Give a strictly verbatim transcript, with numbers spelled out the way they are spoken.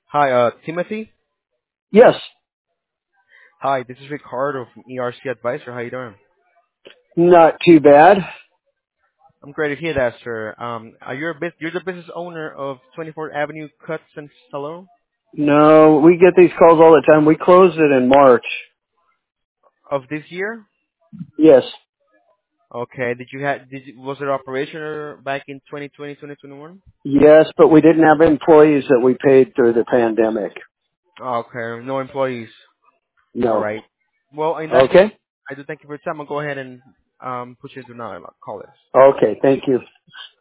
Hi, uh, Timothy. Yes, Hi, this is Ricardo from E R C Advisor. How you doing? not too bad. I'm great to hear that, sir. Um, are you a bus- you're the business owner of twenty-fourth Avenue Cuts and Salon No, we get these calls all the time. We closed it in March. of this year? Yes, Okay. Did you have did you, was it operational back in twenty twenty, twenty twenty-one? yes, but we didn't have employees that we paid through the pandemic. Okay. No employees. All No. right. Well, in that case, Okay? I do thank you for your time. I'll go ahead and um put you into another call this. Okay, thank you.